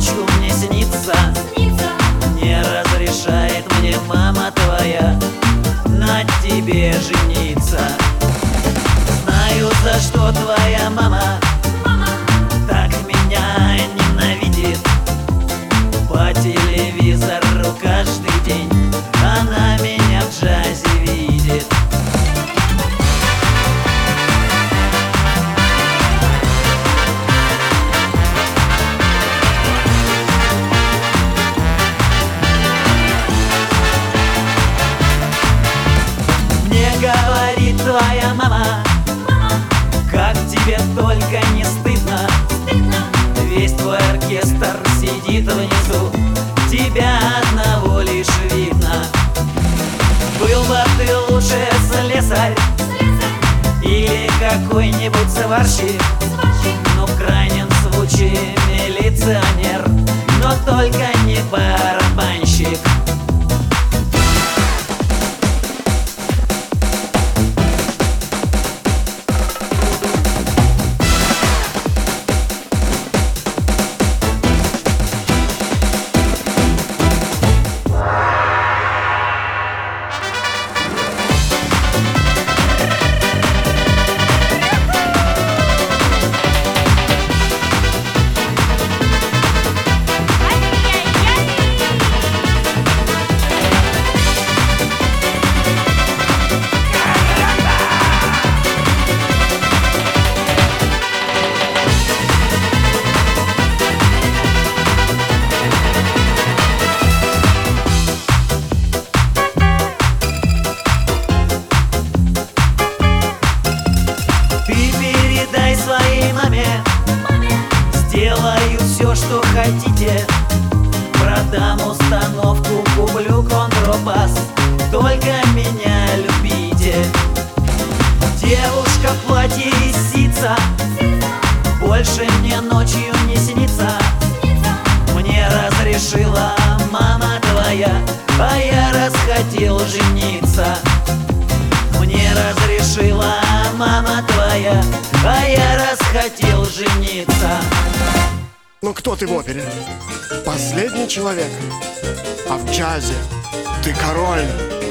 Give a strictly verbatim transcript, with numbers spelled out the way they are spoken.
ночью мне снится, не разрешает мне мама твоя на тебе жениться. Знаю, за что твоя мама так меня ненавидит. По телевизору каждый день она меня в джазе видит. Мне говорит твоя мама, как тебе только не стыдно. Весь твой оркестр сидит внизу, тебя одного лишь видно. Был бы ты лучше слесарь или какой-нибудь сварщик, но в крайнем случае милиционер, но только не барабанщик. Своей маме, сделаю все, что хотите. Продам установку, куплю контрабас, только меня любите. Девушка в платье и сица больше мне ночью не снится. Мне разрешила мама твоя, а я расхотел жениться. Мне разрешила мама твоя, а я расхотел жениться. Ну кто ты в опере? Последний человек. А в джазе ты король.